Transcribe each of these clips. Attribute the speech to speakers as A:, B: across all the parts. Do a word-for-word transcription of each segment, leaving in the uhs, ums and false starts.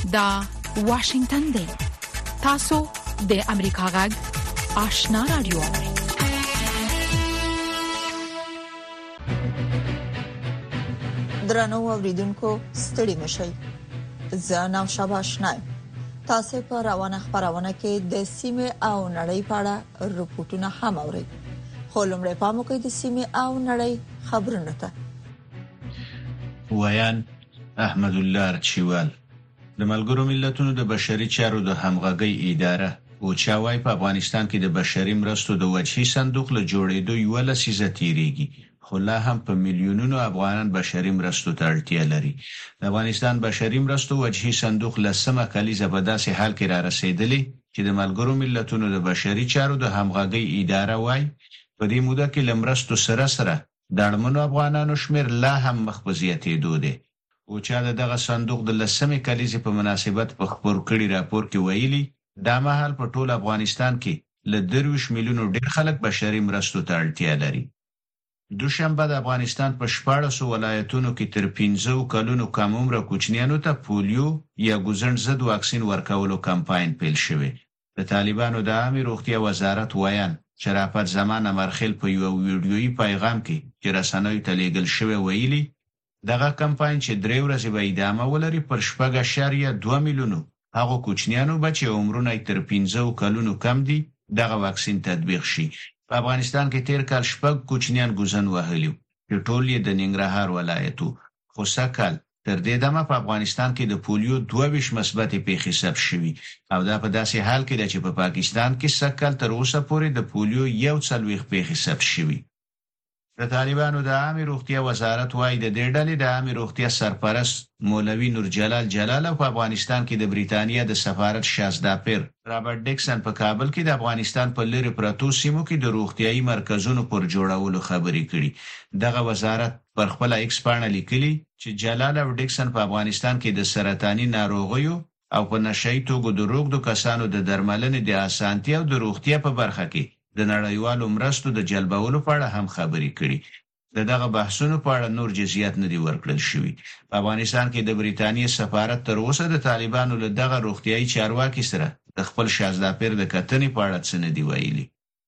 A: دا واشنگتن دی. تاسو د امریکا غږ آشنا رادیو.
B: درنو اوریدونکو ستړي مشئ. زه نو شاباشنای. تاسو په روانه خبرونه کې د سیمه او نړۍ په اړه رپورټونه هم اورئ. خو لمړی پام وکړئ د سیمه او نړۍ خبرونه ته.
C: ویان احمد الله رچوال د ملګرو ملتونو د بشري چارو د همغږۍ اداره او چاوای په افغانستان کې د بشري مرستو د وجهي صندوق له جوړېدو یو لسیزه تیریږي، خو لا هم په میلیونونو افغانان بشري مرستو ته اړتیا لري. د افغانستان بشري مرستو وجهي صندوق لسمه کلیزه په داسې حال کې را رسیدلی چې د ملګرو ملتونو د بشري چارو د همغږۍ اداره وای په دې موده کې لمرستو سره سره د اړمنو افغانانو شمیر لا هم مخ په زیاتېدو دی. او چې دغه صندوق د لسمې کلیزې په مناسبت په خبر کړي راپور کې ویلي دا مهال په ټول افغانستان کې له درویش میلیونو ډیر خلک بشري مرستو ته اړتیا لري. دوشنبه د افغانستان په شپاړسو ولایتونو کې تر پنځه کلونو کم عمره کوچنیانو ته پولیو یا ګوزڼ ضد واکسین ورکولو کمپاین پیل شوی. د طالبانو د عامه روغتیا وزارت ویان شرافت زمان امرخیل په یو ویډیویي پیغام کې چې رسنیو ته لیږل شوی ویلي دغه کمپاین چې درې ورځې به ادامه ولري پر شپږ اعشاریه دوه میلیونو هغه کوچنیانو بچي عمرونه تر پنځه کلونو کم دي دغه واکسین تطبیق شي. په افغانستان کې تیر کال شپږ کوچنیان ګوزن وهلیو چې ټول یې د ننګرهار ولایتو، خو سکل تر دې دمه په افغانستان کې د پولیو دوه ویشت مثبتې پیښې ثبت شوي او دا په داسې حال کې ده چې په پاکستان کې سکل تر اوسه پورې د پولیو یو څلوېښت پیښې ثبت شوي. د طالبانو د عامه روغتیا وزارت وايي د دې ډلې د عامه روغتیا سرپرست مولوي نور جلال جلال په افغانستان کې د بریتانیا د سفارت شازداپیر رابرټ ډیکسن په کابل کې د افغانستان په لری پروتو سیمو کې د روغتيایي مرکزونو پر جوړولو خبرې کړي. دغه وزارت پر خپل ایکس پاڼه لیکلي چې جلال او ډیکسن په افغانستان کې د سرطاني ناروغیو او په نشئی توګو د روغتو کسانو د درملنې د اسانتیا او د روغتیا په برخه کې د نړیوالو مرستو د جلبولو په اړه هم خبرې کړي. دغه بحثونو په اړه نور جزئیات نه دي ورکړل شوي. په افغانستان کې د بریتانیا سفارت تر اوسه د طالبانو له دغه روغتيایي چارواکي سره د خپل شازداپیر د کتنې په اړه څه نه دی ویلي.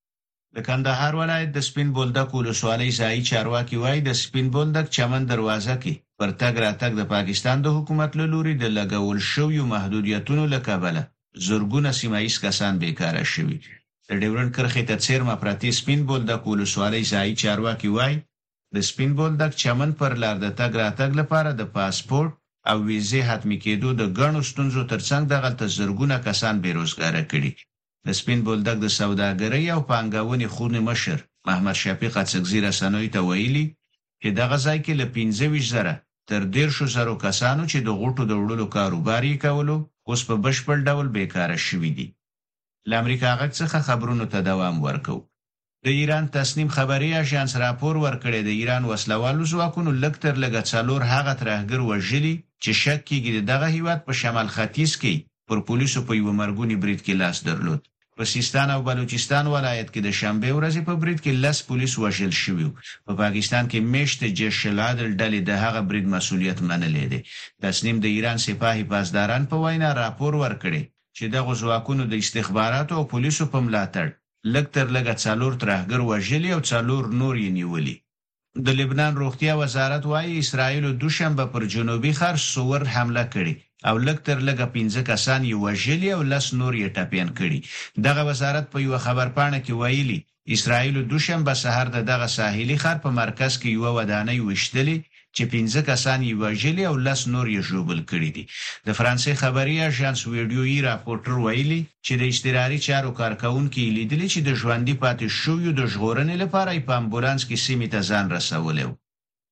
C: د کندهار ولایت د سپین بولدک ولسوالۍ ځایي چارواکي وایي د سپین بولدک چمن دروازه کې پر تګ راتګ د پاکستان د حکومت له لوري د لګول شویو محدودیتونو له کبله زورګونه سیمایي کسان بیکاره شوي. د ډیورنډ کرښې ته څیرمه پرتی سپین بولدک ولسوالۍ ځایي چارواکي وایي د سپین بولدک چمن پر لار د تګ راتګ لپاره د پاسپورت او ویزې حتمی کېدو د ګڼو ستونزو ترڅنګ دغلته زرګونه کسان بیروزګاره کړي. د سپین بولدک د سوداګرۍ او پانګونې خونې مشر محمد شفیق اڅکزي رسنیو ته ویلي چې دغه ځای کې له پنځه ویشت زره تر دیرشو زرو کسانو چې د غوټو د وړلو کاروبار یې کولو اوس په بشپړ ډول بیکاره شوي دي. له امریکا غږ څخه خبرونو ته دوام ورکو. د ایران تسنیم خبري اژانس راپور ورکړی د ایران وسلوالو ځواکونو لږ تر لږه څلور هغه ترهګر وژلي چې شک کېږي دغه هیواد په شمال ختیځ کې پر پولیسو په یو مرګونی برید کې لاس درلود. په سیستان او بلوچستان ولایت کې د شنبه ورځې په برید کې لس پولیس وژل شوي. په پاکستان کې میشت جیش العدل ډلې د هغه برید مسؤلیت منلې دي. تسنیم د ایران سپاهي پاسداران په وینا راپور ورکړي چې دغه ځواکونو د استخباراتو او پولیسو په ملاتړ لږ تر لږه څلور ترهګر وژلي او څلور نور یې نیولي. د لبنان روغتیا وزارت وايي اسرائیل دوشنبه پر جنوبي ښار سور حمله کړې او لږ تر لږه پنځه کسان یې وژلي او لس نور یې ټپیان کړي. دغه وزارت په یو خبرپاڼه کې ویلي اسرائیل دوشنبه سحر د دغه ساحلي ښار په مرکز کې یو ودانۍ وشتلې چې پنځه کسان یې وژلي او لس نور یې ژوبل کړي دي. د فرانسې خبري اژانس ویډیویي راپورټر ویلي چې د اشتراکي چارو کارکونکو لیدلي چې د ژوندۍ پاتې شویو د ژغورنې لپاره په امبولانس کې سیمې ته ځان رسولی و.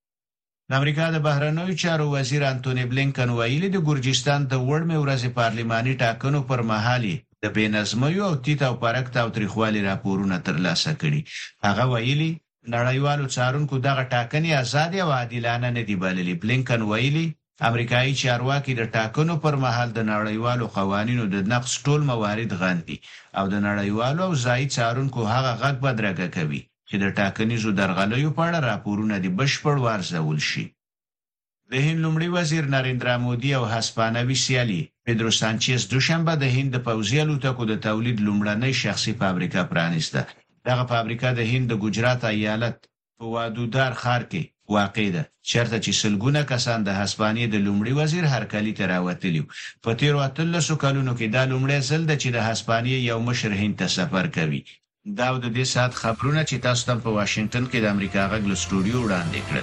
C: د امریکا د بهرنیو چارو وزیر انټونی بلینکن ویلي د ګورجستان د وړمې ورځې پارلماني ټاکنو پر مهال د بېنظمیو او تیت او پرک تاوتریخوالي راپورونه ترلاسه کړي. هغه ویلي نړیوالو څارونکو دغه ټاکنې آزاد او عادلانه نه دي بللي. بلینکن ویلي امریکایي چارواکي د ټاکنو پر مهال د نړیوالو قوانینو د نقض ټول موارد غندي او د نړیوالو او ځایي څارونکو هغه غږ بدرګه کوي چې د ټاکنیزو درغلیو په اړه راپورونه د بشپړ وارزول شي. د هند لومړي وزیر نریندرا مودي او هسپانوي سیالي پیدرو سانچز دوشنبه د هند د پوځي الوتکو د تولید لومړنۍ شخصي فابریکه پرانیسته. دغه فابریکه د هند د ګجرات ایالت په وادودار ښار کې واقع ده، چېرته چې سلګونه کسان د هسپانیې د لومړي وزیر هرکلي ته راوتلي. په تیرو اتلسو کلونو کې دا لومړی ځل ده چې د هسپانیې یو مشر هند ته سفر کوي. دا د دې سات خبرونه چې تاسو ته په واشنگټن کې د امریکا غږ له سټوډیو وړاندې کړل.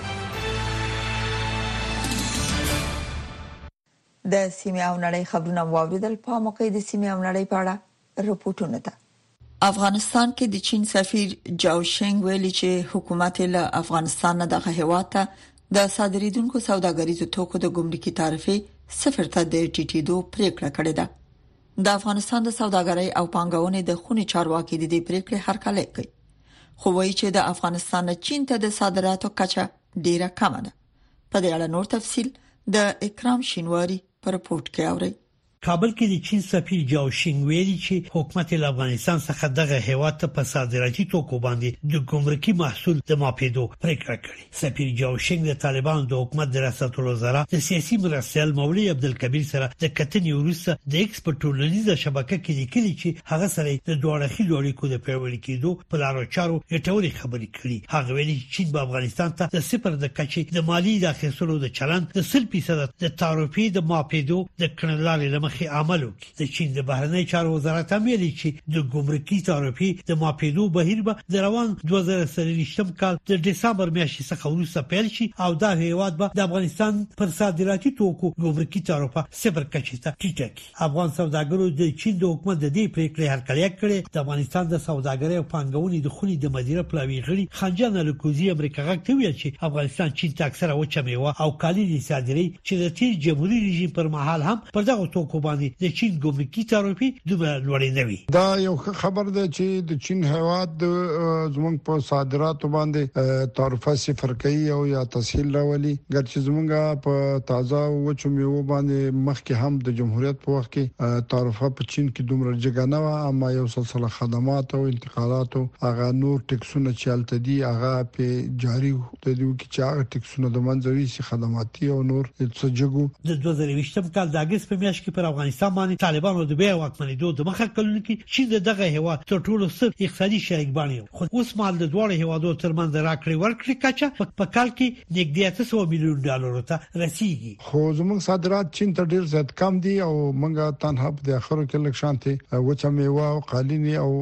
B: د سیمه او نړۍ خبرونه واوریدل. په موقع د سیمه او نړۍ په اړه رپورټونه ده. افغانستان کې د چین سفیر جاو شینګ ویلي چې حکومت له افغانستان نه دغه هیواد ته د صادریدونکو سوداګریزو توکو د ګمرکي تعرفې صفر ته د ټیټېدو پریکړه کړې ده. د افغانستان د سوداګرۍ او پانګونې د خونې چارواکي د دې پریکړې هرکلی کوي، خو وایي چې د افغانستان نه چین ته د صادراتو کچه ډیره کمه ده. په دې اړه نور تفصیل د اکرام شینواری په رپورت کې اوري.
D: کابل کې د چین سفیر جاو شینګ ویلي چې حکومت له افغانستان څخه دغه هیواد ته په صادراتي توکو باندې د ګمرکي محصول د ماپېدو پریکړه کړې. سفیر جاو شینګ د طالبانو د حکومت د ریاست الوزرا د سیاسي مرستیال مولوی عبدالکبیر سره د کتنې وروسته د ایکسپورت ټولنیزه شبکه کې لیکلي چې هغه سره د دوه اړخیزو اړیکو د پیاوړي کېدو په لارو چارو ګټورې خبرې کړې. هغه ویلي چې چین په افغانستان ته د صفر د کچې د مالی د اخیستلو د چلند د سل فیصد د تعرفې د ماپېدو د کړنلارې لمخې عمل وکړي. د چین د بهرنی چارو وزارت ویلي چې د ګمرکي تعرفې د ماپېدو بهیر به د روان دوه زره څلوېښتم کال د دسمبر میاشتې څخه وروسته پیل شي او دا هیواد به د افغانستان پر صادراتي توکو ګمرکي تعرفه صفر کچې ته ټیټه کړي. افغان سوداګرو د چین د حکومت د دې پریکړې هرکلی کړې. د افغانستان د سوداګرۍ او پانګونې د خونې د مدیره پلاوي غړي خنجان الکوزي امریکا غږ ته ویل چې افغانستان چین ته اکثره وچه میوه او کالی صادري چې د تیر جمهوریت رژیم پر مهال هم پر دغه توکو باندې د چین ګمرکي تعرفې دومره لوړې نه وي.
E: دا یو خبر ده چې د چین هیواد زموږ په صادراتو باندې تعرفه صفر کوي او یا تسهیل راولي. ګرچې زموږ په تازه وچو میوه باندې مخکې هم د جمهوریت په وخت کې تعرفه په چین کې دومره جګه نه و، اما یو سلسله خدمات او انتقالات او هغه نور ټیکسونه چې الته دي هغه په جاری د دوی کې چې هغه ټیکسونه د منځوي سي خدماتي او نور څه جګو. د
D: دوه زره یوولسم کال د اگست په میاشت کې پر افغانستان باندې طالبانو د بیا واکمنېدو د مخه کلونو کې چې دغه هیواد تر ټولو ستر اقتصادي شریک باندې خو اوس مال د دوه هیوادو ترمنځ راکړې ورکړې کچه په کال کې نږدې اته سوه میلیون ډالر ته رسیدي.
E: خو زموږ صادرات چین ته ډیر زیات کم دي او موږ تنها په اخرو کې لږ شانتي وچه میوه او قالینی او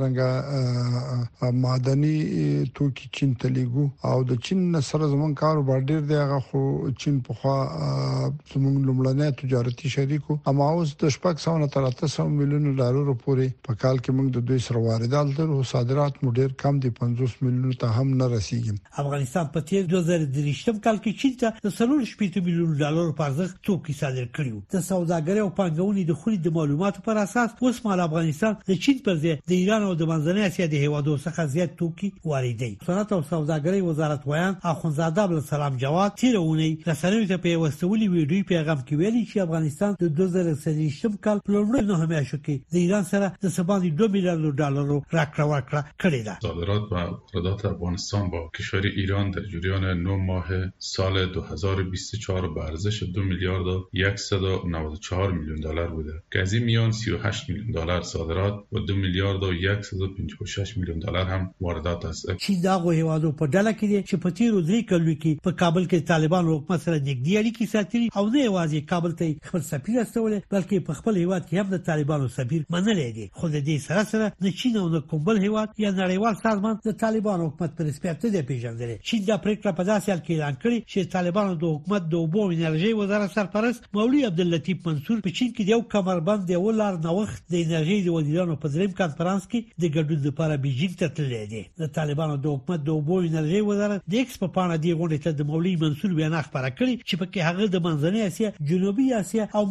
E: همدارنګه معدني توکي چین ته لیګو او د چین سره زموږ کاروبار ډیر دی. هغه خو چین په خوا زموږ لومړنی تجارتي شریکو اما اوس د شپږ سوه نه تر اته سوه میلیون ډالر پورې په کال کې موږ د دوی سره واردات لرو. صادرات مو ډیر کم دي، پنځوس میلیون ته هم نه رسیږي.
D: افغانستان په تیر دوه زره درېشتم کال کې چین ته د څلور شپږ میلیون ډالر په ارزښت توکي صادر کړیو. د سوداګرۍ او پانګونې د خونې د معلوماتو پر اساس اوس مال افغانستان د چین پر ځای د ایران او د منځنۍ اسیا د هیوادو څخه زیات توکي واردوي. صنعت او سوداګرۍ وزارت ویان اخوندزاده عبدالسلام جواد تیرونی رسنیو ته په وسولي ویډیو پیغام کې ویلي چې افغانستان د دوه زره څلوېښتم کال په لومړۍ نهه میاشتو کې د ایران سره د سباندی دو میلیارد دلار راکړه ورکړه کړې ده.
F: صادرات و واردات افغانستان با کشور ایران در جریان نه ماه سال دو هزار و بیست و چهار به ارزش دو میلیارد و صد و نود و چهار میلیون دلار بوده که از این میان سی و هشت میلیون دلار صادرات و دو میلیارد و صد و پنجاه و شش میلیون دلار هم واردات است.
D: چین دغه هیوادو په ډله کې دي چې په تیرو درې کلونو کې په کابل کې طالبان حکومت سره نږدې اړیکې ساتلي او نه یوازې کابل ته خپل سفیر استول بلکې په خپل هیواد کې هم د طالبانو سفیر منلې دي. خو د دې سره سره د چین او د کومبل هیواد یا نړیوال سازمان د طالبانو حکومت پر رسمیت نه پیژندل. چین دا پریکړه په داسې حال کې اعلان کړې چې طالبانو د حکومت د اوبو انرژي وزارت سرپرست مولوی عبداللطیف منصور په چین کې د یو کمربند دی ولر نوښت د انرژي د وزیرانو په دریم کانفرنس کې د ګډون لپاره بیجینګ ته تللی دی. د طالبانو د حکومت د اوبو انرژي وزارت د ایکس په پاڼه دی غونډه ته د مولوی منصور بیان خبره کړې چې په کې هغه د منځنۍ اسیا، جنوبي اسیا او منځنۍ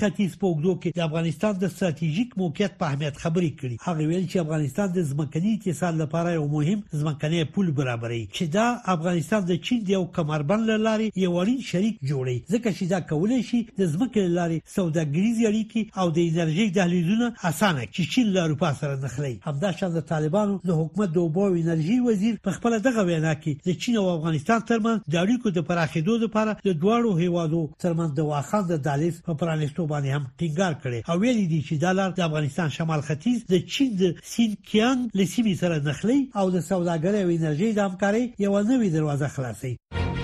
D: ختیځ په اوږدو کې د افغانستان د ستراتیژیک موقعیت په اهمیت خبرې کړې. هغه ویل چې افغانستان د ځمکني اتصال لپاره یو مهم ځمکني پل برابري چې دا افغانستان د چین د یو کمربند لارې یو اړین شریک جوړي، ځکه چې دا کولای شي د ځمکې لارې سوداګریزي اړیکې او د انرژي دهلیزونه اسانه چې چین له اروپا سره نښلي. همداشان د طالبانو د حکومت د اوبو او انرژي وزیر په خپل دغه وینا کې د چین او افغانستان ترمنځ د اړیکو د پراخېدو لپاره د دواړو هیوادو ترمنځ د واخان د دهلیز په پرانیستو باندې هم ټینګار کړي او ویلي دي چې دا لار د افغانستان شمال ختیځ د چین د سینکیانګ لسیمې سره نښلي او د سوداګرۍ او انرژي د همکارۍ یو نوې دروازه خلاصي.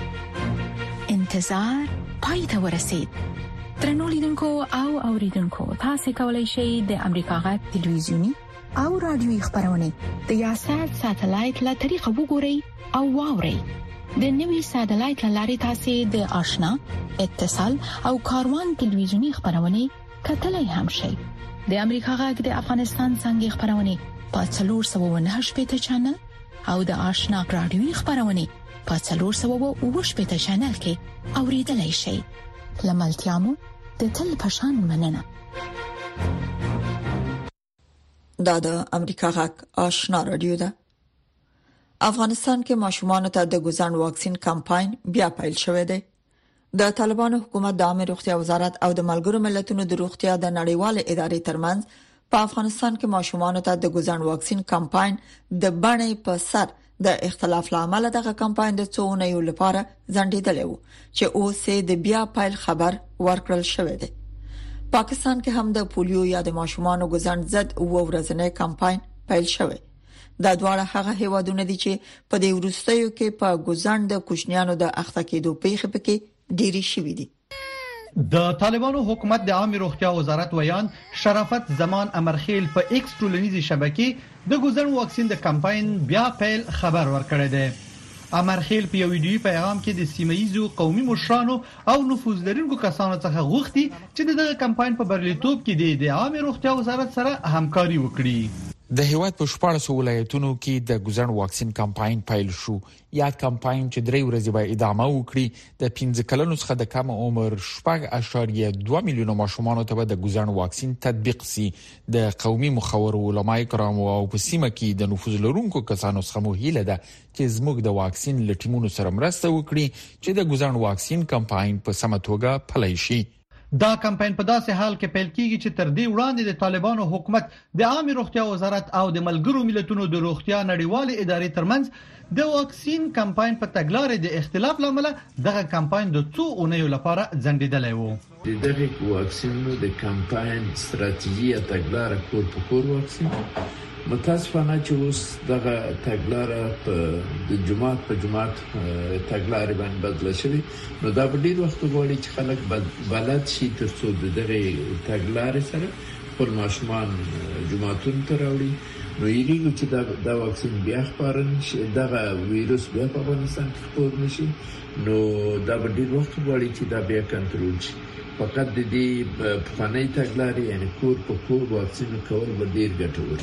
A: انتظار پای ته ورسید. درنو لیدونکو او اوریدونکو، تاسو کولی شئ د امریکا غږ ټلویزیونی او رادیوي خبرونه د یاشات ساتلایت له طریقو وګورئ او واورئ. د نوي ساتلایت لارې تاسو د آشنا اتصال او کاروان ټلویزیونی خبرونه کتلای هم شئ. د امریکا غږ د افغانستان څنګه خبرونه په څلور سوه و نهه شپږ چینل او د آشنا رادیوي خبرونه په څلور سوه و اووه شپږ چینل کې اوریدلای شئ. لملتيامو د تل پشان مننه.
B: دا د امریکا غږ آشنا رادیو ده. افغانستان کې ماشومانو ته د ګوزن واکسین کمپاین بیا پیل شوی دی. د طالبانو حکومت د عامه روغتیا وزارت او د ملګرو ملتونو د روغتیا د نړیوال ادارې ترمنځ په افغانستان کې ماشومانو ته د ګوزن واکسین کمپاین د باندې په سر د اختلاف لامل دغه کمپاین د څو اونیو لپاره ځنډیدلی و چې اوس د بیا پیل خبر ورکړل شوی دی. پاکستان کې هم د پولیو یا د ماشومانو ګوزن ضد و ورځنی کمپاین پیل شوی. دا دواړه هغه هیوادونه دي چې په دې وروستیو کې په ګوزن د کوچنیانو د اخته کېدو پیښې پکې ډېری شوې دي.
G: د طالبانو حکومت د عامه روغتیا وزارت ویان شرافت زمان امرخیل په ایکس ټولنیزي شبکې د ګوزن واکسین د کمپاین بیا پیل خبر ورکړی دی. امرخیل په یو ویډیوي پیغام کې د سیمایي قومي مشرانو او نفوذ لرونکو کسانو څخه غوښتي چې دغه کمپاین په بریالیتوب کې د عامه روغتیا وزارت سره همکاري وکړي.
H: د هیواد په شپږ ولایتونو کې د ګوزن واکسین کمپاین پیل شو. یا کمپاین چې درې ورځې به ادامه وکړي د پنځه کلونو څخه د کم عمر شپږ اعشاریه دوه میلیونه ماشومان ته د ګوزن واکسین تطبیق سي. د قومي مخور علماء کرام او په سیمه کې د نفوذ لرونکو کسانو څخه مو هیله ده چې زموږ د واکسین لټیمونو سره مرسته وکړي چې د ګوزن واکسین کمپاین په سمه توګه پلی شي.
G: دا کمپاین په داسې حال کې پیل کیږي چې تر دې وړاندې د طالبانو حکومت د عامه روغتیا وزارت او د ملګرو ملتونو د روغتیا نړیوال ادارې ترمنځ د واکسین کمپاین په تګلارې د اختلاف لامل دغه کمپاین د څو اونیو لپاره ځنډیدلی و.
I: دغه واکسینونو د کمپاین ستراتیژي تګلارې کور په کور واکسین متاسفانه چې اوس دغه تګلارې په د جمعات په جمعات تګلارې باندې بدل شوی، نو دا په ډیر وخت غواړي چې خلک بلد شي ترڅو دغه تګلارې سره خپل ماشومان جمعاتون ته راوړي. نو یریږي چې دا د واکسین بیا خبرن شي دغه وایروس بیا په افغانستان کې خپور نشي، نو دا په ډیر وخت غواړي چې دا بیا کنټرول شي. فقط د دې په فنۍ تګلارې یعنی کور په کور واکسین کول به ډیر ګټور.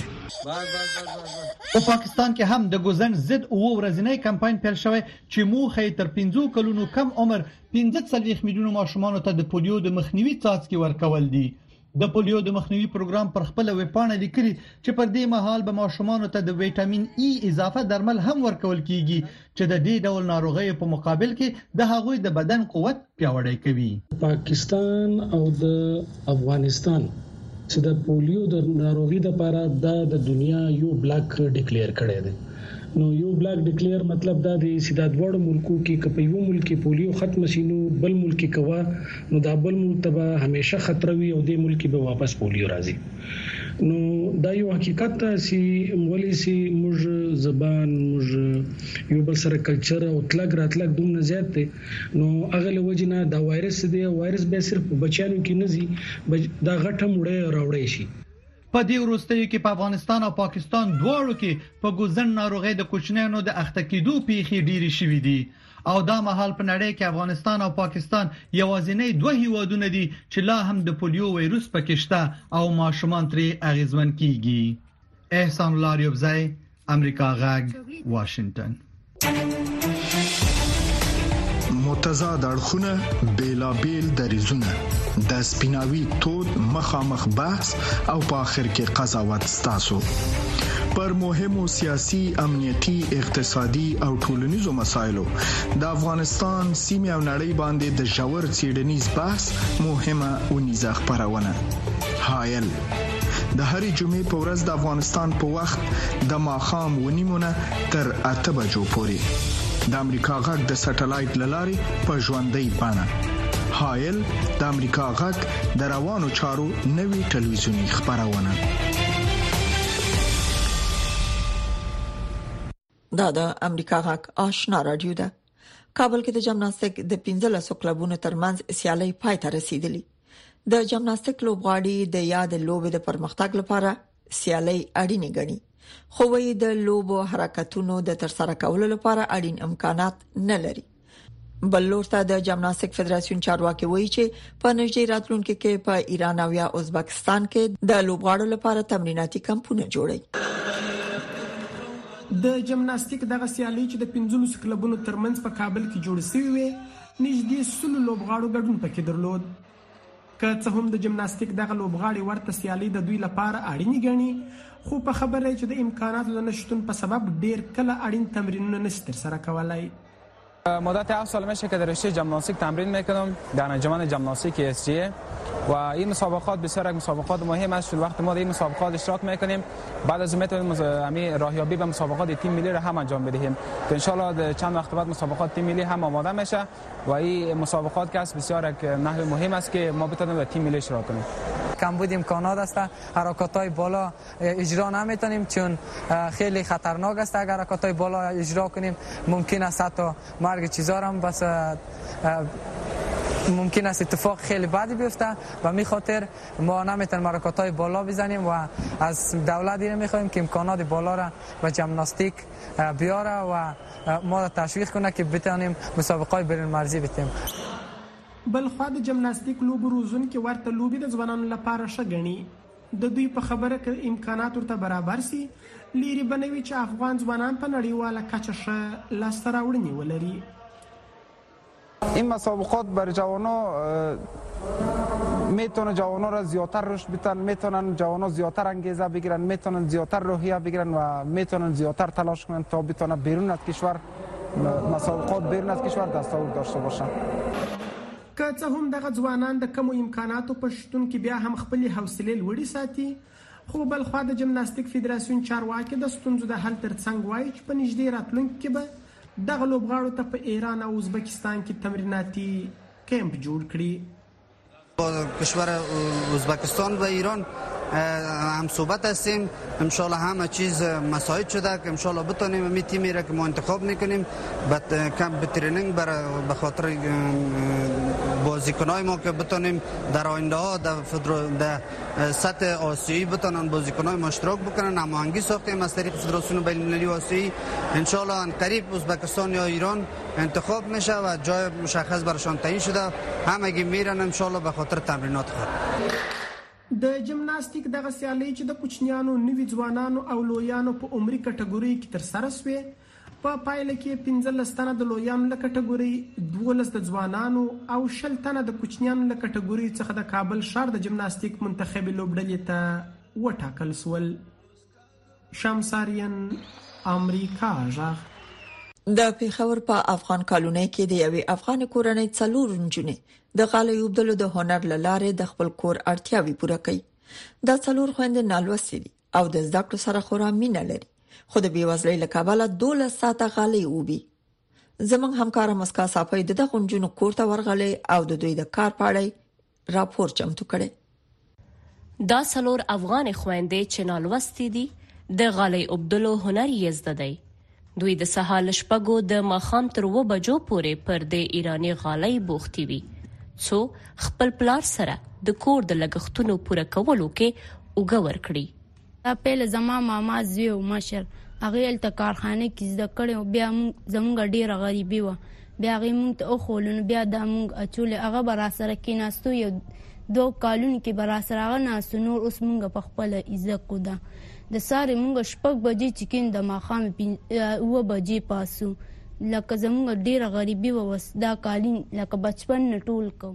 G: په پاکستان کې هم د ګوزن ضد او ورځنی کمپاین پیل شوی چې موخه تر پنځه کلونو کم عمر پنځه څلوېښت میلیونه ماشومان ته د پولیو د مخنیوي څاڅکي ورکول دي. د پولیو د مخنیوي پروګرام پر خپل ویبپاڼه لیکلي چې پر دې مهال به ماشومان ته د ویټامین ای اضافه درمل هم ورکول کیږي چې د دې ډول ناروغیو په مقابل کې د هغوی د بدن قوت پیاوړی کوي.
J: پاکستان او د افغانستان چې د پولیو د ناروغي لپاره د دنیا یو بلاک ډیکلیئر کړی دی. نو یو بلاک ډیکلیئر مطلب دا دی چې د دوه ملکو کې کپیو ملک کې پولیو ختم شینو بل ملک کې کوا نو دا بل ملک ته همیشه خطر وي او د ملک به واپس پولیو راځي. نو دا یو حقیقت دی چې مولي سي موږ زبان موږ یو بل سره کلچر او تلګ راتلګ دومره زیات دی، نو هغه لوجنه دا وایرس دی. وایرس به صرف بچیانو کې نه زی دا غټه مړې راوړې شي.
G: په دې وروستیو کې په افغانستان او پاکستان دواړو کې په ګوزن ناروغي د کوچنیانو د اخته کېدو پیښې ډېرې شوې دي او دا مهال په نړۍ کې افغانستان او پاکستان یوازینی دوه هیوادونه دي چې لا هم د پولیو وایروس پکې شته او ماشومان ترې اغیزمن کیږي. احسان الله ریوبزی، امریکا غږ، واشنگټن.
K: متضاد اړخونه بیلابیل دریزونه د سپیناوي تود مخامخ بحث او په اخر کې قضاوت ستاسو پر مهمو سیاسي امنیتي اقتصادي او ټولنیزو مسایلو د افغانستان سیمه او نړۍ باندې د ژور څېړنیز بحث مهمه ونیزه خبرونه حایل د هرې جمعې په ورځ د افغانستان په وخت د ماخام ونیمونه تر اته بجو پورې د امریکا غږ د سټلایټ للارې په ژوندۍ بانه حایل د امریکا غږ د روانو چارو نوي ټلویزیونی خبرونه
B: دا د امریکا غږ آشنا رادیو ده. کابل کې د جمناستیک د پنځلسو کلبونو ترمنځ سیالي پای ته رسیدلې. د جمناستیک لوبغاړي د یاد لوبې د پرمختګ لپاره سیالي اړینه ګڼي. خو وایي د لوبو حرکتونو د ترسره کولو لپاره اړین امکانات نه لري. بل لورته د جمناستیک فدراسیون چارواکي وایي چې په نږدې راتلونکي کې په ایران او یا ازبکستان کې د لوبغاړو لپاره تمریناتي کمپونه جوړي.
L: د جمناستیک دغه سیالي چې د پنځلسو کلبونو ترمنځ په کابل کې جوړ شوی وي نږدې سلو لوبغاړو ګډون پکې درلود. که څه هم د جمناستیک دغه لوبغاړي ورته سیالي د دوی لپاره اړینه ګڼي خو په خبره چې د امکاناتو د نشټون په سبب ډیر کله اړین تمرینونه نشي ترسره کولای.
M: مدت هفت سال میشه که در رشته جمناستیک تمرین میکنم در انجمن جمناستیک اس جی و این مسابقات بسیار یک مسابقات مهم است. چون وقتی ما در این مسابقات اشتراک میکنیم بعد از میتونیم همین راهیابی به مسابقات تیم ملی را هم انجام بدهیم که ان شاء الله چند وقت بعد مسابقات تیم ملی هم آماده میشه و این مسابقات که است بسیار یک نحو مهم است که ما بتونیم در تیم ملی اشتراک کنیم.
N: کمبود امکانات است، حرکات‌های بالا اجرا نمیتونیم چون خیلی خطرناک است. اگر حرکات‌های بالا اجرا کنیم ممکن است حتی مرگ چیزا هم بس ممکن است اتفاق خیلی بدی بیفته و می خاطر ما نمیتونیم حرکات‌های بالا بزنیم و از دولت اینو می‌خوایم که امکانات بالا را به جمناستیک بیاره و ما را تشویق کنه که بتونیم مسابقات بین‌المللی بتیم.
L: بل خو د جمناستیک لوب روزون کې ورته لوبي د ځوانانو لپاره شګنی د دوی په خبره کې امکانات ورته برابر سي لیری بنوي چې افغان ځوانان په نړیواله کچه شه لاستراوړنی ولري.
O: این مسابقات بر جوانا میتونه جوانا را زیاتر رشد بدن، میتونن جوانا زیاتر انگیزه بگیرن، میتونن زیاتر روحیه بگیرن و میتونن زیاتر تلاش کنن تا بتونه بیرون از کشور مسابقات بیرون از کشور دستاورد داشته باشن.
L: که څه هم دغه ځوانان د کمو امکاناتو په شتون کې بیا هم خپل حوصله لوړی ساتي خو بل خو د جمناستیک فدراسیون چارواکي د ستونزو د حل ترڅنګ وایي چې په نږدې راتلونکي کې به دغه لوبغاړو ته په ایران او ازبکستان کې تمریناتي کمپ جوړ کړي.
P: با کشور ازبکستان و ایران هم صحبت هستیم. ان شاء الله همه چیز مساعد شده که ان شاء الله بتونیم می تیمی را که ما انتخاب میکنیم بعد کم به ترینینگ برای به خاطر بازیکنای ما که بتونیم در آینده ها در فدرا در سطح آسیایی بتونن بازیکنای ما اشتراک بکنن. هماهنگی ساختیم از طریق فدراسیون بین‌المللی آسیایی. ان شاء الله ان قریب ازبکستان یا ایران انتخاب میشه و جای مشخص براشون تعیین شده. همگی میرن ان شاء الله به خاطر تمرینات خود.
L: د جمناستیک دغه سیالي چې د کوچنیانو نوي ځوانانو او لویانو په عمري کټګوري کې تر سره شوې په پایله کې پنځلس تنه د لویانو له کټګوري دولس د ځوانانو او شل تنه د کوچنیانو له کټګوري څخه د کابل ښار د جمناستیک منتخب لوبډلې ته وټاکل شول. شمسارین امریکا ژغ
B: د پیښور په افغان کالونی کې د یوې افغان کورنۍ څلور نجونې د غالۍ اوبدلو د هنر لاره د خپل کور اړتیاوي پوره کوي. دا څلور خويندې نالوستې دي او د زده کړو سره خورا مینه لري خو د بیوزلۍ له کبله دولس ساعته غالۍ اوبي. زمونږ همکار مسکا صافی د دغه نجونو کور ته ورغلې او د دوی د کار پاړی راپور چمتو کړي.
Q: دا څلور افغان خويندې چې نالوستې دي د غالۍ اوبدلو هنر یې زده دی. دوی د سهار شپږو د ماښام تر اوه بجو پورې پر د ایرانی غالۍ بوختي وي څو خپل پلار سره د کور د لګښتونو پوره کولو کې اوګه ورکړي.
R: دا پیل زما ماما زوی مشر هغه ال ته کارخانه کې زده کړو بیا زمونږ ډیره غریبي و بیا هغه مونږ ته خولون بیا د مونږ اچول هغه بر سره کې ناستو یو دو کالون کې بر سره هغه ناس نور اوس مونږ په خپل عزت کو ده د ساري مونږ شپږ بجې چکین د ماخام اوه بجې پاسو لکه زموږ ډیره غریبي و وس دا قالین لکه بچپن نه ټول کو.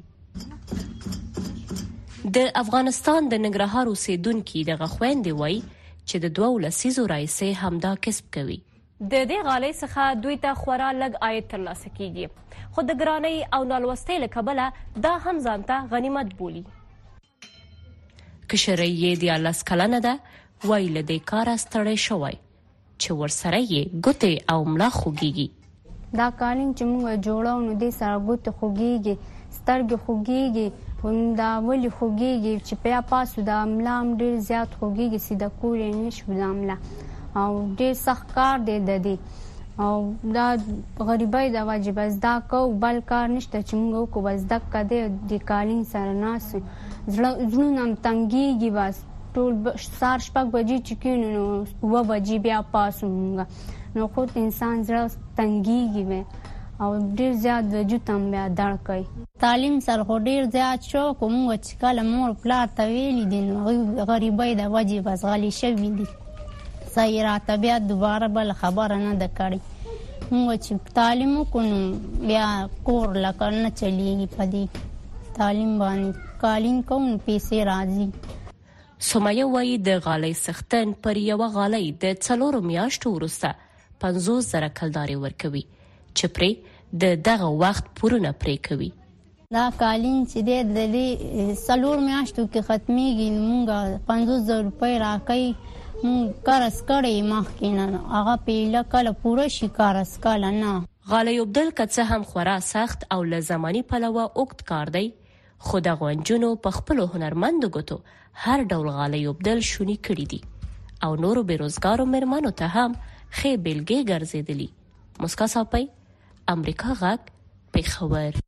Q: د افغانستان د ننګرهار اوسیدونکي دغه خویندې وایي چې د دوه لسیزو راهیسې همدا کسب کوي.
S: د دې غالۍ څخه دوی ته خورا لږ عاید ترلاسه کیږي، خو د ګرانۍ او نالوستۍ له کبله دا هم ځان ته غنیمت بولي.
Q: کشرۍ یې دیارلس کلنه ده، وایي له دې کاره ستړی شوی چې ورسره یې ګوتې او ملا خوږیږي.
R: دا قالین چې موږ جوړو نو دې سره ګوتې خوږیږي، سترګې خوږیږي، دا ولې خوږیږي چې بیا پاسو دا ملا هم ډېر زیات خوږیږي، سیده کولی نشو دا ملا او ډېر سخت کار دی د دې او دا غریبۍ د وجې به زده کوو، بل کار نشته چې موږ وکړو، به زده کړه دی د قالین سره ناست زړونه هم تنګېږي. بس ټول سهار شپږ بجې چې کېنو نو اوه بجې بیا پاسو مونږ نو خود انسان زړه تنګېږي بیا او ډېر زیات وجود هم بیا درد کوي.
T: تعلیم سره خو ډېر زیات شوق و، مونږ چې کله مور پلار ته ویلي دي نو هغوی غریبۍ د وجې بس غلي شوي دي، صحیح راته بیا دوباره بله خبره نه ده کړې. مونږ چې تعلیم وکړو نو بیا کور لکه نه چلیږي په دې تعلیم باندې، قالین کوو نو پیسې راځي.
Q: سمیه وایي د غالۍ څښتن پر یوه غالۍ د څلورو میاشتو وروسته پنځوس زره کلدارې ورکوي چې پرې د دغه وخت پورونه پرې کوي.
T: دا قالین چې دی د دې څلور میاشتو کې ختمیږي نو مونږ پنځوس زره روپۍ راکوي. مونږ قرض کړی مخکې نه، هغه پیله کله پوره شي قرض کله نه.
Q: غالۍ اوبدل که څه هم خورا سخت او له زماني پلوه اوږد کار دی، خو دغو نجونو په خپلو هنرمندو ګوتو هر ډول غالۍ اوبدل شوني کړي دي او نورو بېروزګارو مېرمنو ته هم ښې بېلګې ګرځېدلي. مسکا صاپۍ، امریکا غږ، پېښور.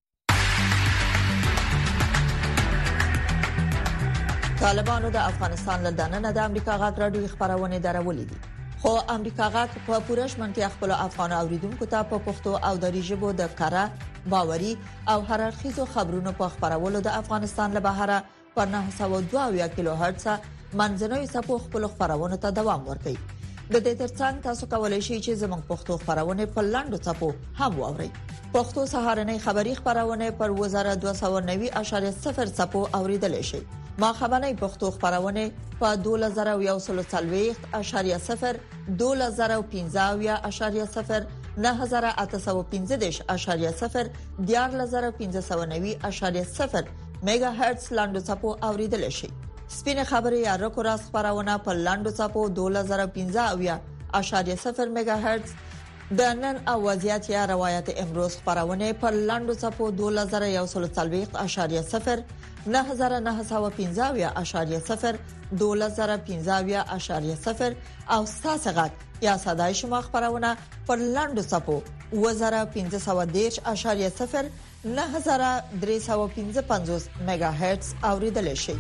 B: طالبانو د افغانستان له دننه د امریکا غږ راډیو خبرونه درولې دي، خو امریکا غږ په پوره شمنتیا خپل افغان اوریدونکو ته په پښتو او دری ژبه د کاره باوري او هر اړخیزو خبرونو په خبرولو د افغانستان له بهره په نهه سوه دوه کیلو هرتز منځنوي څپو خپل خبرونه ته دوام ورکوي. د دې ترڅنګ تاسو کولی شئ چې زموږ پښتو خبرونه په لاندو څپو هم واورئ. پښتو سهارنۍ خبری خبرونه پر وزارت دوه سوه نوي اعشاریه صفر څپو اوریدل شي. ما خبرنۍ پښتو خبرونه په دوه زره یو سل څلوېښت اعشاریه صفر، دوه زره پنځه اعشاریه صفر، نه زره اته سوه پنځه دېرش اعشاریه صفر، دیارلس زره پنځه سوه نوي اعشاریه صفر میگا هرتز لاندو څپو اوریدل شي. سپینه خبري یا رکو راست خبرونه په لاندو څپو دوه زره پنځه اعشاریه صفر میگا هرتز، د نن او وضعیت یا روایت امروز خبرونه په لاندو څپو دوه زره یو سل څلوېښت اعشاریه صفر، نه زره نه سوه پنځه اعشاریه صفر، دوه زره پنځه اعشاریه صفر او ستاسو غږ یا صداي شما خبرونه پر لاندو څپو اوه زره پنځه سوه دېرش اعشاریه صفر، نه زره درې سوه پنځه پنځوس میگا هرتز اوریدل شي.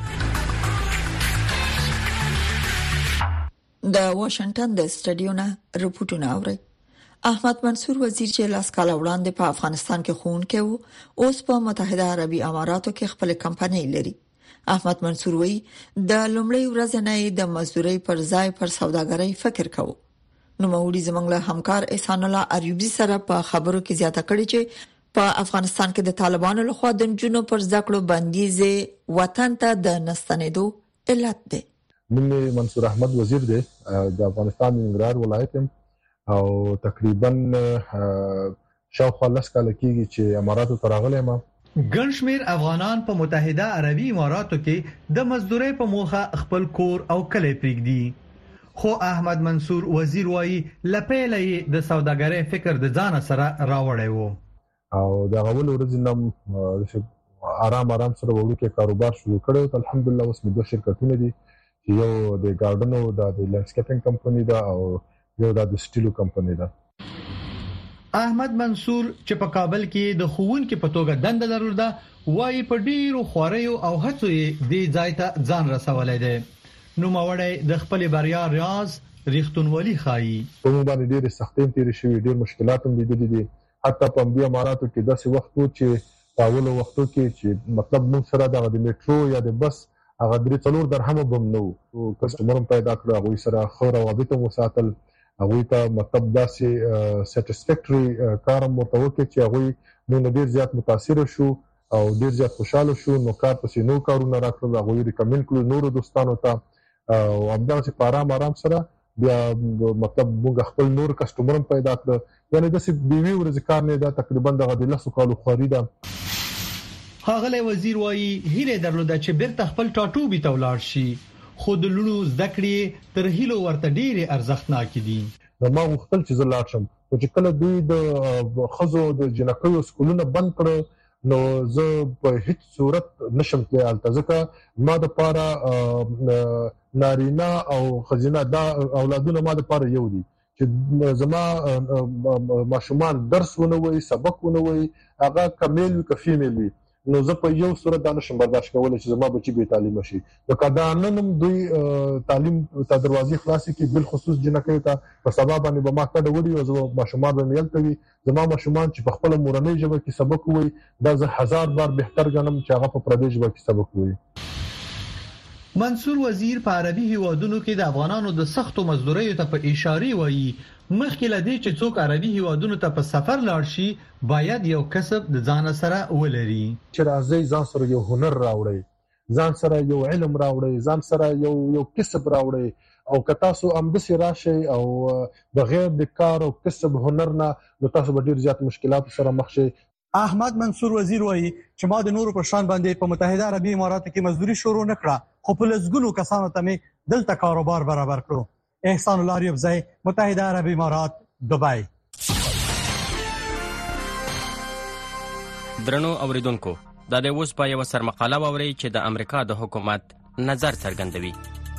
B: د واشنگټن د سټډیو نه رپورټونه اوري. احمد منصور وزیر چې لاس کال وړاندې په افغانستان کې ښوونکی وو، اوس په متحده عربي اماراتو کې خپل کمپنۍ لري. احمد منصور وایي د لومړۍ ورځې نه د مزدوري پر ځای پر سوداګرۍ فکر کوو. نو موري زمنګ له همکار احسان الله اریوبی سره په خبرو کې زیاته کړې چې په افغانستان کې د طالبانو لخوا د جنونو پر ځکړو بندیز وطن ته د نستنېدو علت دی.
U: من منصور احمد وزیر دی د افغانستان ننګرهار ولایت او تقریبا شاوخوا لس کاله کېږي چې اماراتو ته راغلی یم.
G: ګڼ شمېر افغانان په متحده عربي اماراتو کې د مزدورۍ په موخه خپل کور او کلی پرېږدي، خو احمد منصور وزیر وایي له پیله یې د سوداګرۍ فکر د ځانه سره راوړی و
U: او د هغه ولې ورځې نه آرام آرام سره وړوکی کاروبار شروع کړی. الحمدلله اوس مې دوه شرکتونه دي، یو د ګارډنو دا د لینډسکیپینګ کمپنۍ ده او یو دا د سټیلو کمپنۍ ده.
G: احمد منصور چې په کابل کې د ښوونکي په توګه دنده درلوده، وایي په ډیرو خواريو او هڅو یې دې ځای ته ځان رسولی دی. نوموړی د خپل بریا راز ریښتونولي ښایي.
U: په موږ باندې ډېرې سختۍ تېرې شوې، ډېر مشکلات هم لیدلي دي. حتی په همدې اماراتو کې داسې وخت و چې په اولو وختو کې چې مطلب موږ سره د میټرو یا د بس هغه درې څلور درهمه بم نه و، کسټمر هم پیدا کړ، هغوی سره ښه روابط هم وساتل هغه ته مطلب داسې سټیسفیکټری کار متوقع چې هغه نو ډیر زیات متاثر شو او ډیر زیات خوشاله شو نو کار پسې نو کارونه راکړل هغه ریکمند کړل نور دوستانو ته او همدا چې پارام آرام سره بیا مطلب موږ خپل نور کسٹمرم پیدا کړ یعنی د سی بي وی ورځ کار نه دا تقریبا د لسو کالو خوري ده
G: هغه وزیر وایي هیله درلوده چې بیرته خپل ټاټوبي ته ولاړ شي خو د لونو ذکرې تر هیلو ورته ډېر ارزښتناک دي
U: نو ما وختل چې زلاړ شم او چې کله دوی د خزو د جنکو سکولونه بند کړ نو زه په هیڅ صورت نشم تلای ځکه ما د پاره نارینا او خزینه دا اولادونه ما د پاره یو دي چې زما ماشومان درس ونه وي سبق ونه وي هغه کمیل وي که فیمیل وي نو زه په یو صورت دا نشم برداشت کولای چې زما بچي به تعلیم شي نو کدا نن دوی تعلیم ته دروازې خلاصې کی بل خصوص جنکو ته په سبب باندې به ما کډه وړي او زما ماشومان به مېل کوي زما ماشومان چې په خپل مورنۍ ژبه کې سبق وایي دا زه هزار بار بهتر ګڼم چې هغه په پردیش ژبه کې سبق وایي
G: منصور وزیر په عربي هیوادونو کې د افغانانو د سختو مزدورۍ ته په اشاره وایي مخکې لدی چې څوک عربي هیوادونو ته په سفر لاړ شي باید یو کسب د ځان سره ولري
U: چې راځي ځان سره یو هنر راوړي ځان سره یو علم راوړي ځان سره یو یو کسب راوړي او که تاسو هم د راشي او بغیر د کار او کسب هنر نه نو تاسو به ډیر زیات مشکلات سره مخ شئ
G: احمد منصور وزیر وایي چې ما د نورو په شان باندې په متحده عربي اماراتو کې مزدوري شروع نکړه خو په لږونو کسانو ته مې دلته کاروبار برابر کړو احسان الله ریاضی متحده عربي امارات دبي
C: درنو اوریدونکو دا د اوس په یو سرمقاله ووري چې د امریکا د حکومت نظر څرګندوي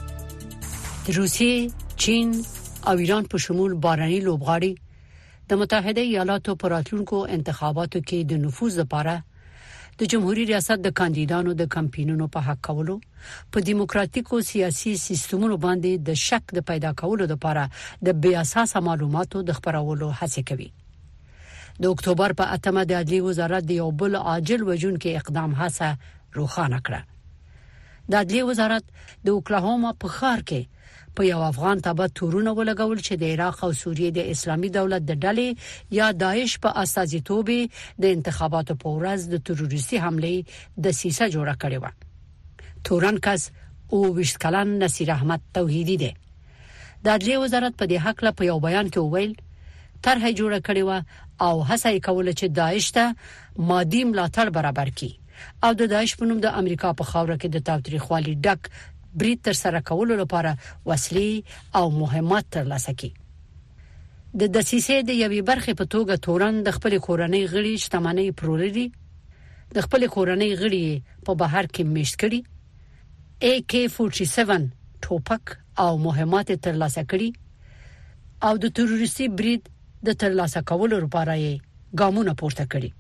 V: روسیې چین او ایران په شمول بارني لوبغاړي د متحده ایالاتو په راتلونکو انتخاباتو کې د نفوذ لپاره د جمهوریت ریاست د کاندیدانو د کمپاینونو په حق کولو په دیموکراتیکو سیاسي سیستمونو باندې د شک د پیدا کولو لپاره د بې اساسه معلوماتو د خبرولو هڅه کوي د اکتوبر په اتمه د عدلیې وزارت د یو بل عاجل وجونکي اقدام هڅه روښانه کړه د عدلیې وزارت د اوکلاهوما په ښار کې په یو افغان تابع تورونه ولګول چې د عراق او سوریې د اسلامي دولت د ډلې یا داعش په استازیتوب د انتخاباتو په ورځ د تروریستي حمله د سیسه جوړه کړې و تورن کس او ویشت کلن نصیر احمد توحیدی دی د عدلیې وزارت په دې حق له په یو بیان کې ویل طرح جوړه کړې و او هڅه یې کوله چې داعش ته مادي ملاتړ برابر کړي او د داعش په نوم د امریکا په خاوره کې د تاوتریخوالي ډک برید تر سره کولو لپاره وسلې او مهمات ترلاسه کړي د دسیسې د یوې برخې په توګه تورن د خپل کورنۍ غړي شتمنۍ پروري د خپل کورنۍ غړي په بهر کې میشت کړي اے کے سړي سبعه ټوپک او مهمات ترلاسه کړي او د تروریستي برید د ترلاسه کولو لپاره یې ګامونه پورته کړي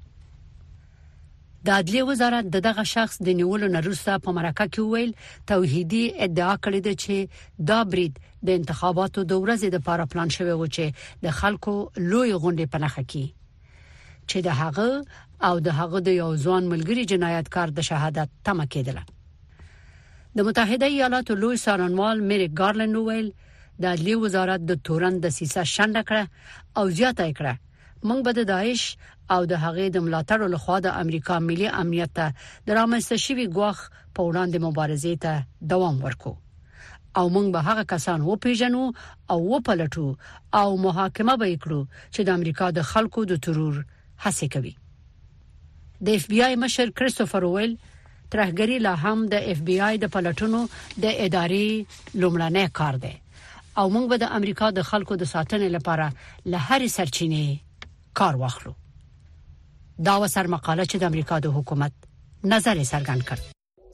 V: د عدلیې وزارت دغه شخص د نیولو وروسته په مرکه کې ویل توحیدی ادعا کړې ده چې دا برید د انتخاباتو د ورځې لپاره پلان شوی و چې د خلکو لوی غونډې پنهخه کړي چې د هغه او د هغه د یو ځوان ملګری جنایتکار د شهادت تمه کېدله د متحده ایالاتو لوی څارنوال میری ګارلند ویل د عدلیې وزارت د تورن د سیسه شنډه کړه او زیاته کړه موږ به د داعش او د هغې د ملاتړو لخوا د امریکا ملي امنیت ته د رامنځته شوي ګواښ په وړاندې مبارزې ته دوام ورکو او موږ به هغه کسان وپیژنو او وپلټو او محاکمه به وکړو چې د امریکا د خلکو د ترور هڅه کوي د اف بی آی مشر کریستوفر ویل ترهګری لا هم د اف بی آی د پلټونو د ادارې لومړنی کار دی او موږ به د امریکا د خلکو د ساتنې لپاره له هرې سرچینې کار واخلو دا وسر مقاله چې د امریکا د حکومت نظر څرګند کړ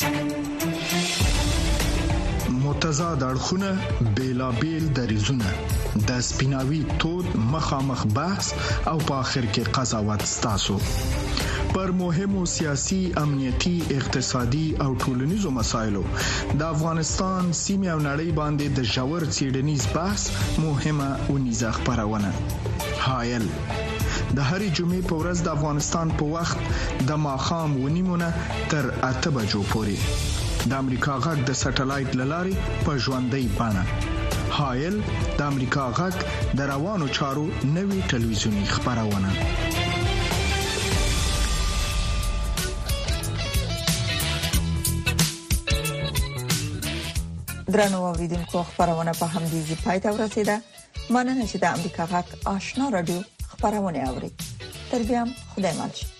K: متضاد اړخونه بیلابیل دریزونه د سپیناوي تود مخامخ بحث او په اخر کې قضاوت ستاسو پر مهمو سیاسي امنیتي اقتصادي او ټولنیزو مسایلو د افغانستان سیمه او نړۍ باندې د جوړ څېړنیز بحث مهمه ونیزه خبرونه هایل د هرې جمعې په ورځ د افغانستان په وخت د ماخام ونیمونه تر اته بجو پورې د امریکا غږ د سټلایټ لارې په ژوندۍ بڼه هایل د امریکا غږ د روانو چارو نوي ټلویزیونی خبرونه.
B: درنو اوریدونکو خبرونه په همدې ځای پای ته ورسیده. مننه چې د امریکا غږ آشنا رادیو خبرونه اوري. تر بیا خدای مل.